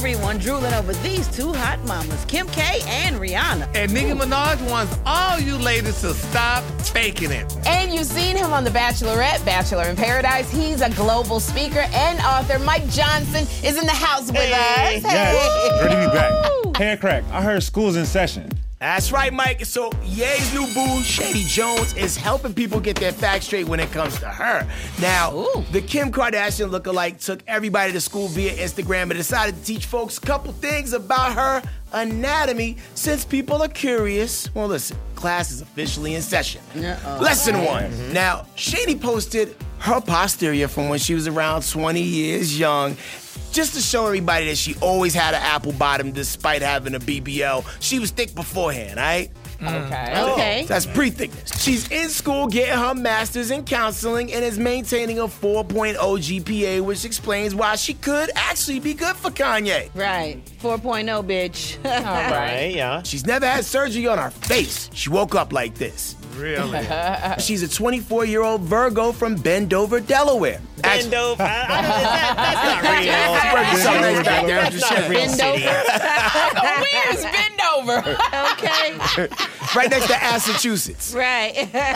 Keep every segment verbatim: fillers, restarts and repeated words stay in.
everyone drooling over these two hot mamas, Kim K and Rihanna. And Nicki Minaj wants all you ladies to stop faking it. And you've seen him on The Bachelorette, Bachelor in Paradise. He's a global speaker and author. Mike Johnson is in the house with Hey. us. Yes, ready to be back. Hair crack. I heard school's in session. That's right, Mike. So, Ye's new boo, Shady Jones, is helping people get their facts straight when it comes to her. Now, Ooh. the Kim Kardashian lookalike took everybody to school via Instagram and decided to teach folks a couple things about her anatomy since people are curious. Well, listen, class is officially in session. Uh-oh. Lesson one. Now, Shady posted her posterior from when she was around twenty years young, just to show everybody that she always had an apple bottom despite having a B B L. She was thick beforehand, all right? Okay. Okay. That's pre-thickness. She's in school getting her master's in counseling and is maintaining a four point oh G P A, which explains why she could actually be good for Kanye. Right. four point oh, bitch. All right. Right, yeah. She's never had surgery on her face. She woke up like this. Really? She's a twenty-four-year-old Virgo from Bendover, Delaware. Bend over. I, I don't, that, that's not real. Working some nice back there. I'm just That's not a saying. real Bend city. Where's Bend over? Okay. Right next to Massachusetts. Right.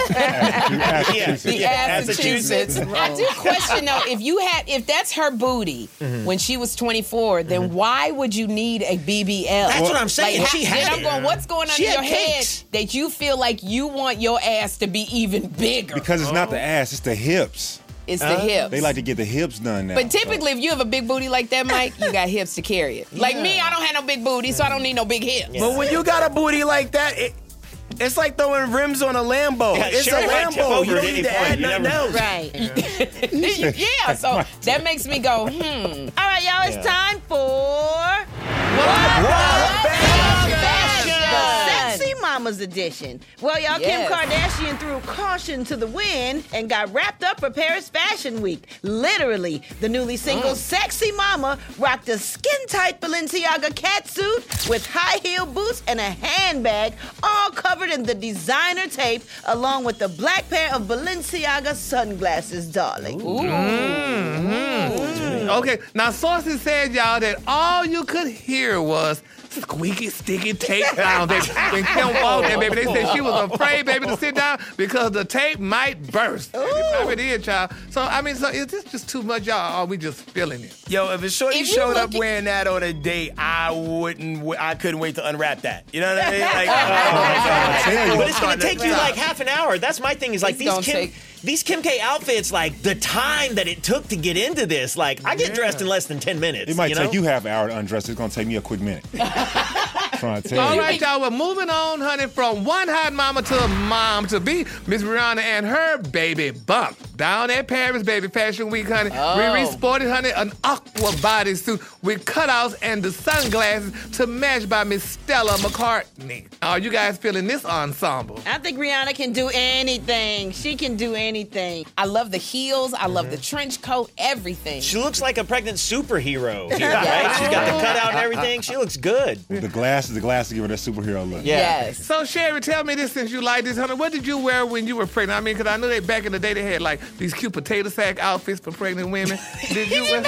Yeah. The Yeah, Massachusetts. I do question though, if you had, if that's her booty when she was twenty-four, then why would you need a B B L? That's what I'm saying. Like, She then had I'm it. going, what's going on She in your had head cakes. that you feel like you want your ass to be even bigger? Because it's not the ass, it's the hips. It's the hips. They like to get the hips done now. But typically, if you have a big booty like that, Mike, you got hips to carry it. Like me, I don't have no big booty, so I don't need no big hips. But when you got a booty like that, it, it's like throwing rims on a Lambo. Yeah, it's sure, a it might tip Lambo. over You at don't any need to point. add You nothing never- else. Right. Yeah, so that makes me go, hmm. All right, y'all, it's Yeah. time for... The Sexy Mamas edition. Well, y'all, Yes. Kim Kardashian threw caution to the wind and got wrapped up for Paris Fashion Week. Literally, the newly single Sexy Mama rocked a skin-tight Balenciaga catsuit with high-heel boots and a handbag, all covered in the designer tape, along with the black pair of Balenciaga sunglasses, darling. Okay, now sources said, y'all, that all you could hear was squeaky, sticky tape down there. When Kim walked there, baby, they said she was afraid, baby, to sit down because the tape might burst. And it probably did, child. So, I mean, so is this just too much, y'all, or are we just feeling it? Yo, if a shorty If you showed up look at- wearing that on a date, I wouldn't. w- I couldn't wait to unwrap that. You know what I mean? Like, tell But it's gonna starting take you to- like half an hour. That's my thing. Is like It's these gonna Kim, take- these Kim K outfits. Like the time that it took to get into this. Like I get dressed in less than ten minutes. It might you take know? you half an hour to undress. It's going to take me a quick minute. Trying to tell All you. right, y'all, we're moving on, honey, from one hot mama to a mom to be Miss Rihanna and her baby bump. Down at Paris, baby, Fashion Week, honey. Oh. Riri sported, honey, an aqua bodysuit with cutouts and the sunglasses to match by Miss Stella McCartney. Are you guys feeling this ensemble? I think Rihanna can do anything. She can do anything. I love the heels. I love the trench coat, everything. She looks like a pregnant superhero. Right? She's got the cutout and everything. She looks good. The glasses, the glasses give her that superhero look. Yeah. Yes. So, Sherry, tell me this since you like this, honey. What did you wear when you were pregnant? I mean, because I know that back in the day they had, like, these cute potato sack outfits for pregnant women. Did you wear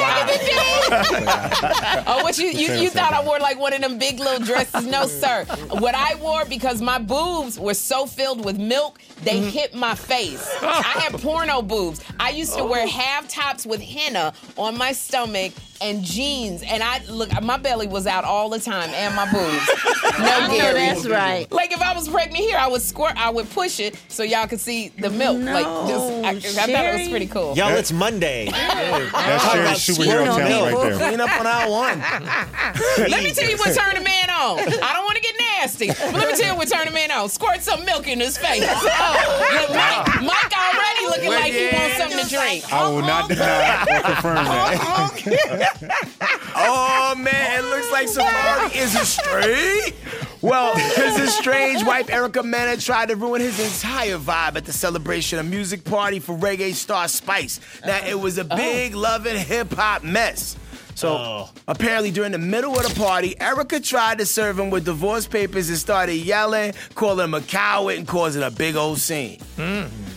Oh, what you you, you thought I wore like one of them big little dresses? No, sir. What I wore, because my boobs were so filled with milk, they hit my face. I had porno boobs. I used to wear half tops with henna on my stomach and jeans, and I look, my belly was out all the time, and my boobs. No I know Gary. that's right. Like if I was pregnant here, I would squirt, I would push it so y'all could see the milk. No, like just, I, I thought it was Sherry. pretty cool. Y'all, it's Monday. That's Talk Sherry's about superhero squirting talent milk. right there. Clean up on aisle one. Let me tell you what turned a man on. I don't want to get nasty, but let me tell you what turned a man on. Squirt some milk in his face. Oh, look, Mike, Mike already looking Well, like he yeah. wants something to drink. I will not deny or confirm that. Oh man, it looks like Safari is estranged. Well, his estranged wife Erica Mena tried to ruin his entire vibe at the celebration of music party for reggae star Spice. Now it was a big loving hip hop mess. So Oh. apparently during the middle of the party, Erica tried to serve him with divorce papers and started yelling, calling him a coward and causing a big old scene.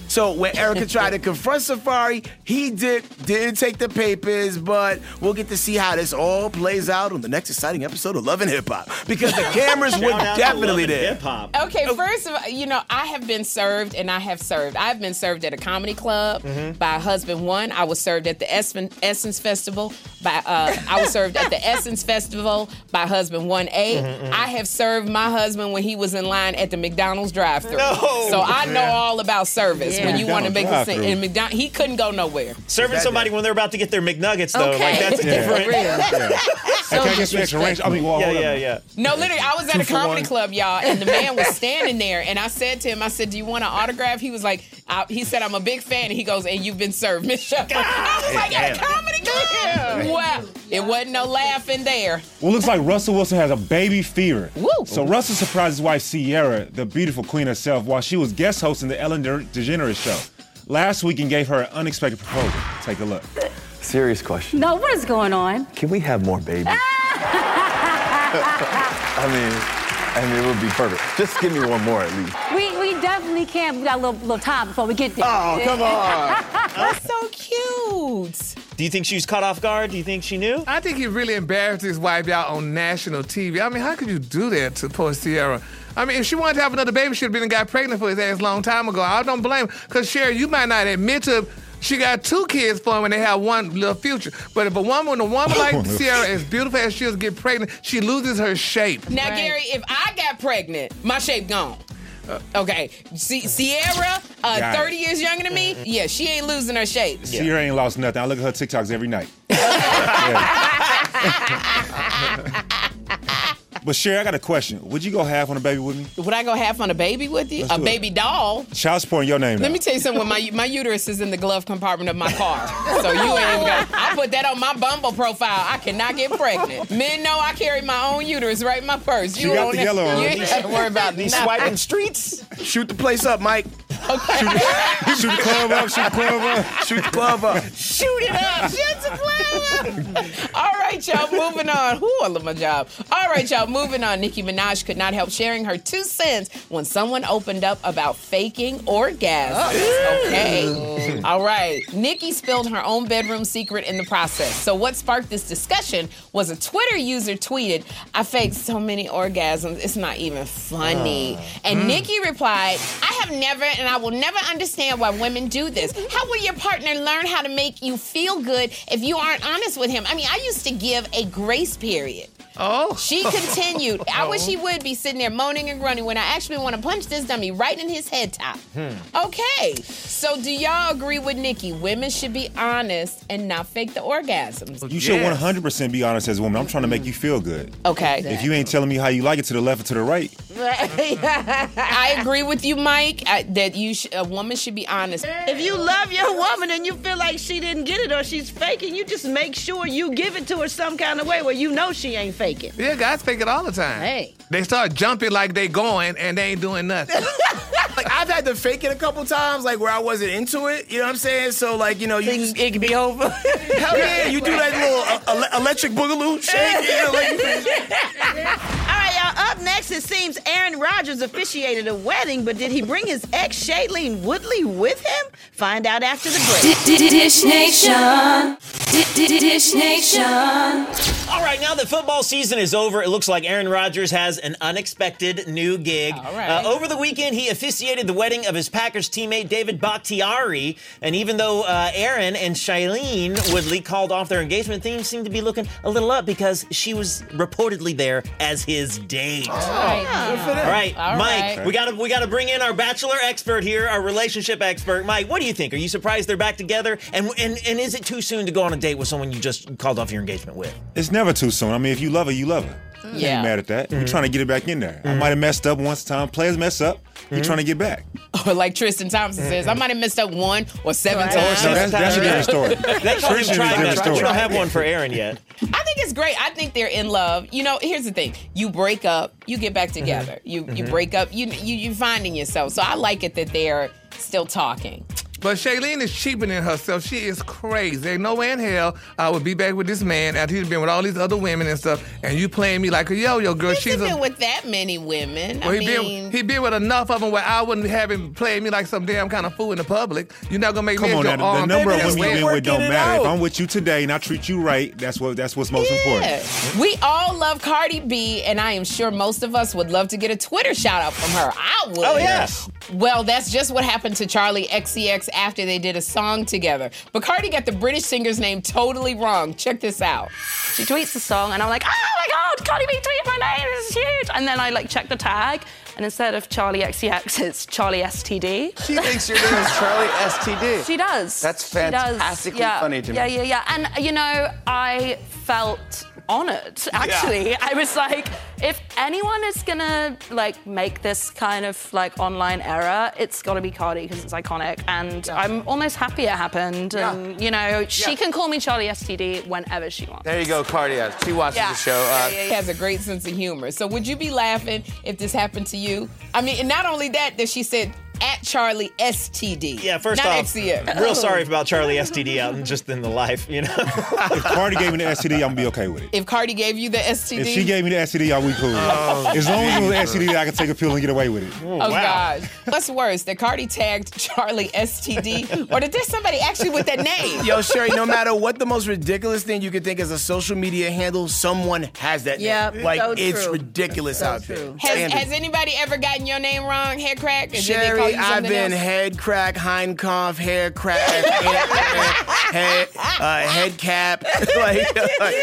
So when Erica tried to confront Safari, he did didn't take the papers, but we'll get to see how this all plays out on the next exciting episode of Love and Hip Hop. Because the cameras were Shout out to definitely Love and there. Hip Hop. Okay, first of all, you know, I have been served and I have served. I've been served at a comedy club Mm-hmm. by husband one. I was served at the Essence, Essence Festival by, uh, I was served at the Essence Festival by husband one A. Mm-hmm, I have served my husband when he was in line at the McDonald's drive-thru. No. So I know all about service. Yeah. When you want to make a McDonald's scene. And McDonald's, he couldn't go nowhere. Serving somebody when they're about to get their McNuggets, though, Okay. like that's Yeah. different. For real. Hey, can I get some extra range? I mean, well, Yeah, hold up. yeah, yeah. No, literally, I was at Two a for comedy one. club, y'all, and the man was standing there, and I said to him, I said, do you want an autograph? He was like, I, he said, I'm a big fan, and he goes, and you've been served, Miss Shepherd. I was like, at a comedy club? Wow. It wasn't no laughing there. Well, looks like Russell Wilson has a baby fever. Woo. So Russell surprised his wife Sierra, the beautiful queen herself, while she was guest hosting the Ellen De- DeGeneres show last week and gave her an unexpected proposal. Take a look. Serious question. No, what is going on? Can we have more babies? I mean, I mean, it would be perfect. Just give me one more at least. We we definitely can. We got a little, little time before we get there. Oh, come on. That's so cute. Do you think she was caught off guard? Do you think she knew? I think he really embarrassed his wife out on national T V. I mean, how could you do that to poor Sierra? I mean, if she wanted to have another baby, she'd have been and got pregnant for his ass a long time ago. I don't blame her. Because, Sherry, you might not admit to she got two kids for him when they have one little future. But if a woman, when a woman like Sierra, as beautiful as she is, get pregnant, she loses her shape. Now, Right. Gary, if I got pregnant, my shape gone. Okay, Si- Sierra, uh, Got it. thirty years younger than me, yeah, she ain't losing her shape. Sierra ain't lost nothing. I look at her TikToks every night. Yeah. But Sherry, I got a question. Would you go half on a baby with me? Would I go half on a baby with you? Let's A do it. baby doll? Child support in your name now. Let me tell you something. My my uterus is in the glove compartment of my car, so you ain't even got. I put that on my Bumble profile. I cannot get pregnant. Men know I carry my own uterus right in my purse. She got don't- the yellow on. You ain't got to worry about These nothing. swiping streets? Shoot the place up, Mike. Shoot the club up, shoot the club up. Shoot the club up. Shoot it up. Shoot the flower. All right, y'all, moving on. Ooh, I love my job. All right, y'all, moving on. Nicki Minaj could not help sharing her two cents when someone opened up about faking orgasms. Okay. All right. Nicki spilled her own bedroom secret in the process. So what sparked this discussion was a Twitter user tweeted, I faked so many orgasms, it's not even funny. And Nicki replied, I have never and I will never understand why women do this. How will your partner learn how to make you feel good if you aren't honest with him? I mean, I used to give a grace period. Oh. She continued, I wish he would be sitting there moaning and grunting when I actually want to punch this dummy right in his head top. Okay, so do y'all agree with Nicki? Women should be honest and not fake the orgasms. You should Yes. one hundred percent be honest as a woman. I'm trying to make you feel good. Okay. If you ain't telling me how you like it to the left or to the right, I agree with you, Mike, I, that you sh- a woman should be honest. If you love your woman and you feel like she didn't get it or she's faking, you just make sure you give it to her some kind of way where you know she ain't faking. Yeah, guys fake it all the time. Hey. They start jumping like they going and they ain't doing nothing. Like, I've had to fake it a couple times, like, where I wasn't into it. You know what I'm saying? So, like, you know, you just, It could be over. hell yeah, you do that little uh, ele- electric boogaloo shake. You know, like, All right, y'all. Up next, it seems Aaron Rodgers officiated a wedding, but did he bring his ex Shailene Woodley with him? Find out after the break. Dish Nation. Dish Nation. All right, now that football season is over, it looks like Aaron Rodgers has an unexpected new gig. All right. Uh, over the weekend, he officiated the wedding of his Packers teammate David Bakhtiari. And even though uh, Aaron and Shailene Woodley called off their engagement, things seem to be looking a little up because she was reportedly there as his date. All right. All right, All Mike, right. we gotta we gotta bring in our bachelor expert here, our relationship expert. Mike, what do you think? Are you surprised they're back together? And and and is it too soon to go on a date with someone you just called off your engagement with? it's never too soon. I mean, if you love her, you love her. I Yeah. ain't mad at that. We're trying to get it back in there. I might have messed up once time. Players mess up. We're trying to get back. Or like Tristan Thompson says, I might have messed up one or seven Right. times. No, that's, that's a different story. They call him Tristan is a try different mess, but you story. don't have one for Aaron yet. I think it's great. I think they're in love. You know, here's the thing: you break up, you get back together. You you break up, you you you finding yourself. So I like it that they're still talking. But Shailene is cheapening herself. She is crazy. Ain't no way in hell I would be back with this man after he's been with all these other women and stuff, and you playing me like a yo-yo girl. He's She's been a, with that many women. well, I he mean, been he been with enough of them where I wouldn't have him play me like some damn kind of fool in the public. You're not gonna make Come me on, your now, the, the arm. number of Baby, women you've we're been with working don't it matter. If out. I'm with you today and I treat you right, that's what that's what's most important. yeah. We all love Cardi B, and I am sure most of us would love to get a Twitter shout out from her. I would. Oh, yes. Well, that's just what happened to Charlie X C X after they did a song together. But Cardi got the British singer's name totally wrong. Check this out. She tweets the song, and I'm like, oh my God, Cardi B tweeted my name, this is huge. And then I like check the tag, and instead of Charlie X C X, it's Charlie S T D. She thinks your name is Charlie S T D. She does. That's She does. fantastically Yeah. funny to me. Yeah, yeah, yeah. And, you know, I felt honored, actually. I was like, if anyone is gonna, like, make this kind of, like, online era, it's gotta be Cardi, because it's iconic. And I'm almost happy it happened. And, you know, she Yeah. can call me Charlie S T D whenever she wants. There you go, Cardi. She watches Yeah. the show. Yeah, Uh, yeah, He has a great sense of humor. So would you be laughing if this happened to you? I mean, and not only that, that she said at Charlie S T D. Yeah, first not off, X C X. real sorry about Charlie S T D out and just in the life, you know? If Cardi gave me the S T D, I'm gonna be okay with it. If Cardi gave you the S T D? If she gave me the S T D, I'll be cool. As long as it was S T D, I can take a pill and get away with it. Oh, wow. gosh. What's worse, that Cardi tagged Charlie S T D, or that there's somebody actually with that name? Yo, Sherry, no matter what the most ridiculous thing you could think as a social media handle, someone has that Yep, name. Like, so it's true. ridiculous So out true. there. Has, Stand it. has anybody ever gotten your name wrong, Head Crack? And did they call Sherry, you I've something been else? head crack, hind cough, hair crack, head, head, uh, head cap. like,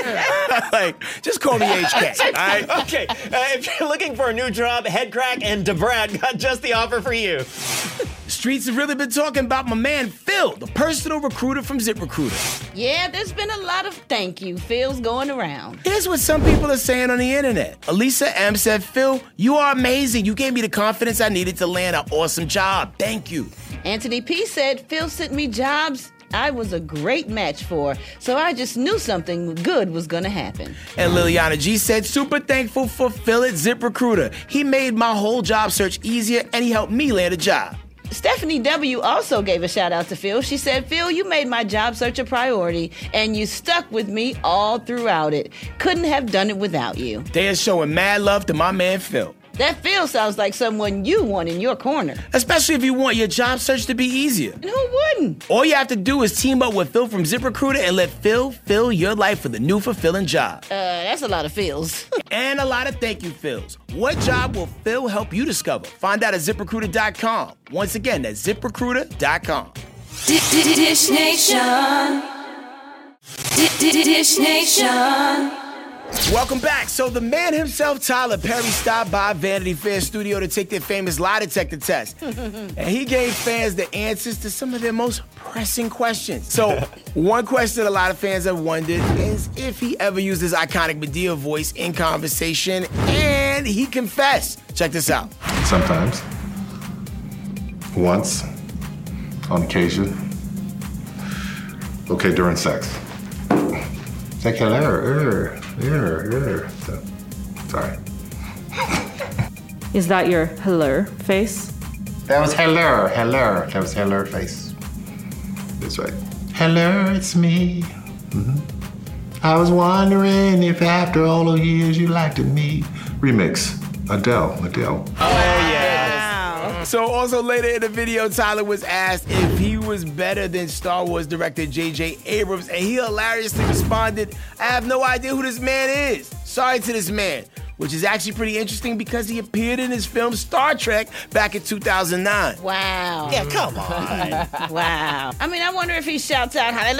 like, like, just call me H K, all right? Okay, uh, if you're looking for a new job, Head Crack and DeBrad got just the offer for you. Streets have really been talking about my man Phil, the personal recruiter from ZipRecruiter. Yeah, there's been a lot of thank you feels going around. Here's what some people are saying on the internet. Elisa M said, Phil, you are amazing. You gave me the confidence I needed to land an awesome job. Thank you. Anthony P said, Phil sent me jobs I was a great match for, so I just knew something good was gonna happen. And Liliana G said, super thankful for Phil at ZipRecruiter. He made my whole job search easier and he helped me land a job. Stephanie W. also gave a shout out to Phil. She said, Phil, you made my job search a priority and you stuck with me all throughout it. Couldn't have done it without you. They are showing mad love to my man Phil. That Phil sounds like someone you want in your corner. Especially if you want your job search to be easier. And who wouldn't? All you have to do is team up with Phil from ZipRecruiter and let Phil fill your life with a new fulfilling job. Uh, that's a lot of Phils. And a lot of thank you Phils. What job will Phil help you discover? Find out at zip recruiter dot com. Once again, that's zip recruiter dot com. Dish Nation. Dish Nation. Welcome back. So the man himself, Tyler Perry, stopped by Vanity Fair studio to take their famous lie detector test. And he gave fans the answers to some of their most pressing questions. So one question a lot of fans have wondered is if he ever used his iconic Madea voice in conversation, and he confessed. Check this out. Sometimes. Once. On occasion. Okay, during sex. It's like hello, er, er, er. So, sorry. Is that your hello face? That was hello, hello. That was hello face. That's right. Hello, it's me. Mm-hmm. I was wondering if after all the years you liked me. Remix. Adele, Adele. Oh, yeah. So also later in the video, Tyler was asked if he was better than Star Wars director J J Abrams, and he hilariously responded, I have no idea who this man is. Sorry to this man. Which is actually pretty interesting because he appeared in his film Star Trek back in two thousand nine. Wow. Yeah, come on. Wow. I mean, I wonder if he shouts out hallelujah.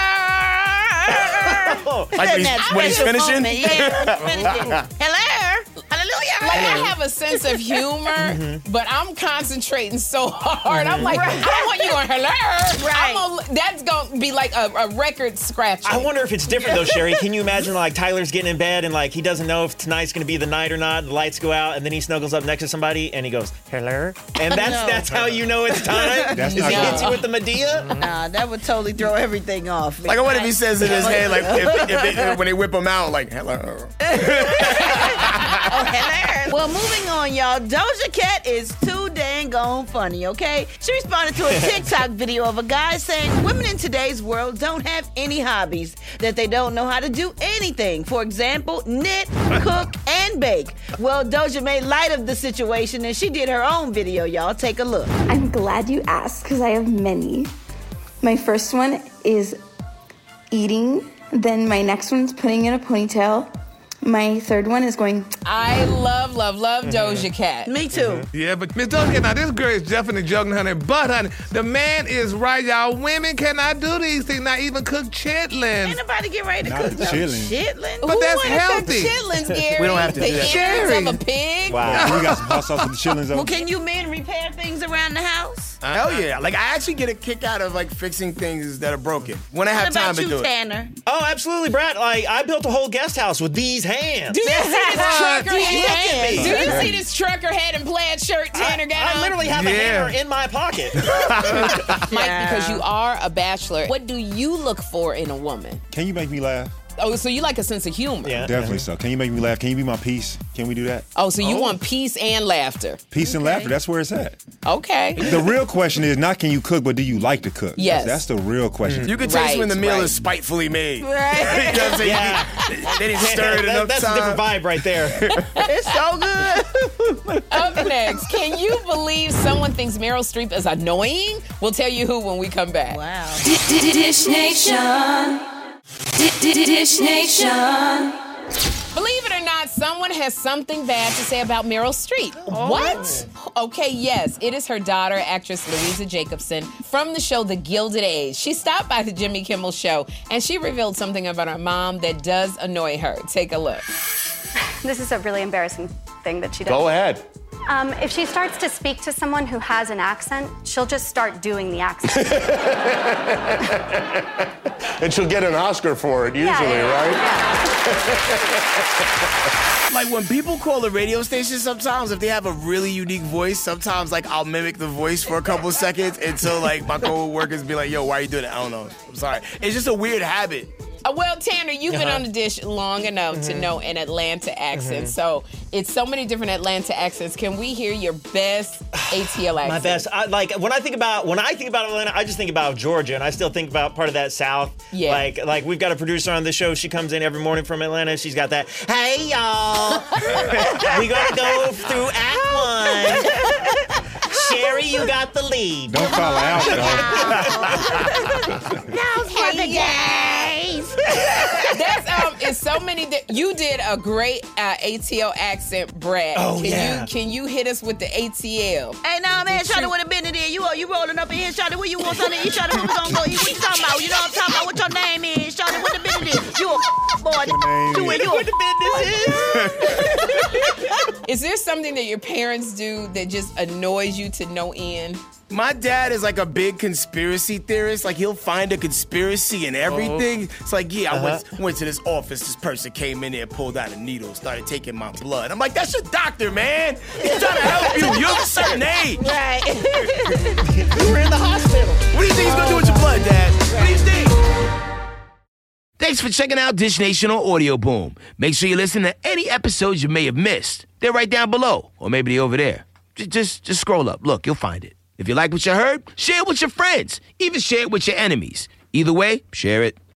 Like when he's, when he's finishing? Moment. Yeah, finishing. Hello. Hallelujah. Like, I have a sense of humor, Mm-hmm. but I'm concentrating so hard. I'm like, I don't want you going, hello. Right. I'm gonna, that's going to be like a, a record scratch. I wonder if it's different though, Sherry. Can you imagine like Tyler's getting in bed and like he doesn't know if tonight's gonna be the night or not, the lights go out, and then he snuggles up next to somebody and he goes, hello? And that's No. that's how you know it's time? That's Is not he good. hits you with the Medea? Nah, that would totally throw everything off. Like, I wonder if he says in his head, like, if, if they, when they whip him out, like, hello. Oh, hilarious. Well, moving on, y'all. Doja Cat is too dang gone funny, okay? She responded to a TikTok video of a guy saying women in today's world don't have any hobbies, that they don't know how to do anything. For example, knit, cook, and bake. Well, Doja made light of the situation and she did her own video, y'all. Take a look. I'm glad you asked because I have many. My first one is eating. Then my next one's putting in a ponytail. My third one is going. I love, love, love Doja Cat. Me too. Yeah, but Miss Doja Cat, now this girl is definitely joking, honey. But, honey, the man is right, y'all. Women cannot do these things, not even cook chitlins. Ain't nobody get ready to Not cook no chitlins. chitlins. But Who that's wanna healthy. Cook chitlins, Gary? We don't have to the do that. innards of a pig. Wow. We got some hot sauce with the chillins Well, on. can you men repair things around the house? Hell yeah. Like, I actually get a kick out of, like, fixing things that are broken when I What have time about to you, do it. Tanner? Oh, absolutely, Brad. Like, I built a whole guest house with these hands. Do you see this trucker These hat? hands. Do you see this trucker hat and plaid shirt Tanner I, got I on? literally have a Yeah. hammer in my pocket. Mike, because you are a bachelor, what do you look for in a woman? Can you make me laugh? Oh, so you like a sense of humor. Yeah. Definitely so. Can you make me laugh? Can you be my peace? Can we do that? Oh, so you want peace and laughter. Peace and laughter, that's where it's at. Okay. The real question is not can you cook, but do you like to cook? Yes. That's, that's the real question. You can taste Right, when the meal right. is spitefully made. Right. You know what I'm saying? Yeah. They, they didn't stir it That- enough that's time. a different vibe right there. It's so good. Up next, can you believe someone thinks Meryl Streep is annoying? We'll tell you who when we come back. Wow. Dish Nation. Dish Nation. Believe it or not, someone has something bad to say about Meryl Streep. What? Okay, yes, it is her daughter, actress Louisa Jacobson, from the show The Gilded Age. She stopped by the Jimmy Kimmel Show, and she revealed something about her mom that does annoy her. Take a look. This is a really embarrassing thing that she does. Go ahead. Um, if she starts to speak to someone who has an accent, she'll just start doing the accent. And she'll get an Oscar for it, usually, Yeah, yeah, right? Like, when people call the radio station sometimes, if they have a really unique voice, sometimes, like, I'll mimic the voice for a couple seconds until, like, my co-workers be like, yo, why are you doing it? I don't know. I'm sorry. It's just a weird habit. Uh, well, Tanner, you've been Uh-huh. on the dish long enough to know an Atlanta accent. So it's so many different Atlanta accents. Can we hear your best A T L accent? My best. I, like when I think about when I think about Atlanta, I just think about Georgia, and I still think about part of that South. Yeah. Like like we've got a producer on the show. She comes in every morning from Atlanta. She's got that. Hey y'all, we gonna go through Act One. Sherry, you got the lead. Don't fall out, though. Now's for the gays. That's um. It's so many. Di- you did a great uh, A T L accent, Brad. Oh, can yeah. You, can you hit us with the A T L? Hey, nah, man, Shawty, what a business is. You you rolling up in here, Shawty, where you want something to eat, Shawty, where we gonna go eat? What you talking about? You know what I'm talking about? What your name is, Shawty, what the business is? You a boy. You a, you What the business is? Is there something that your parents do that just annoys you to no end? My dad is like a big conspiracy theorist. Like, he'll find a conspiracy in everything. It's like, yeah, I went, went to this office. This person came in there, pulled out a needle, started taking my blood. I'm like, that's your doctor, man. He's trying to help you. You're of a certain age. right. You were in the hospital. What do you think he's gonna do with your blood, Dad? What do you think? Thanks for checking out Dish Nation on Audio Boom. Make sure you listen to any episodes you may have missed. They're right down below, or maybe they're over there. Just, just, just scroll up. Look, you'll find it. If you like what you heard, share it with your friends. Even share it with your enemies. Either way, share it.